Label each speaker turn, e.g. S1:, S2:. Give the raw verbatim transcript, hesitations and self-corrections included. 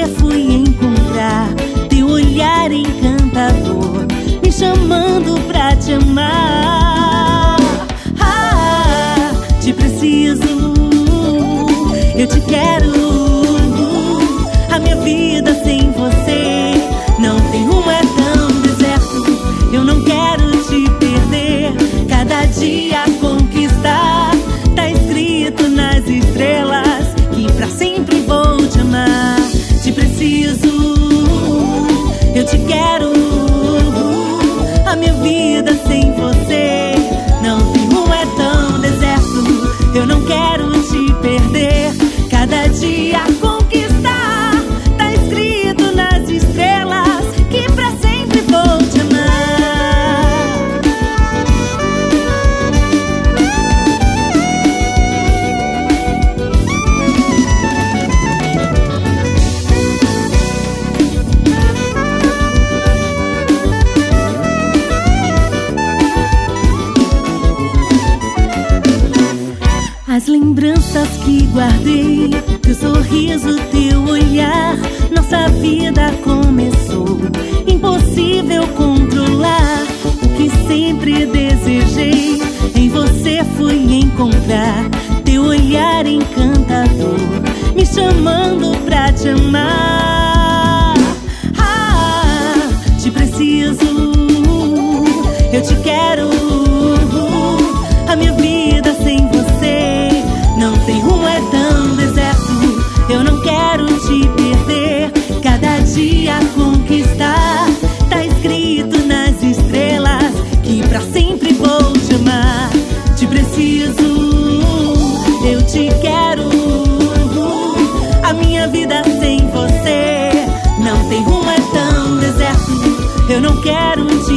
S1: você fui encontrar teu olhar encantador, me chamando pra te amar. Ah, te preciso, eu te quero. A minha vida sem você não tem rumo, é tão deserto. Eu não quero te perder, cada dia conquistar. Tá escrito nas estrelas que pra sempre vou te amar. Te preciso, eu te quero. A minha vida sem você não tem rumo, é tão deserto. Eu não quero te perder, cada dia conquistar. Tá escrito nas estrelas que pra sempre vou te amar. As lembranças que guardei, teu sorriso, teu olhar, nossa vida começou. Impossível controlar o que sempre desejei. Em você fui encontrar teu olhar encantador, me chamando pra te amar. Ah, te preciso, eu te quero. A minha vida sem você não tem rumo, é tão deserto. Eu não quero te perder, cada dia conquistar. Tá escrito nas estrelas que pra sempre vou te amar. Te preciso, eu te quero. A minha vida sem você não tem rumo, é tão deserto. Eu não quero te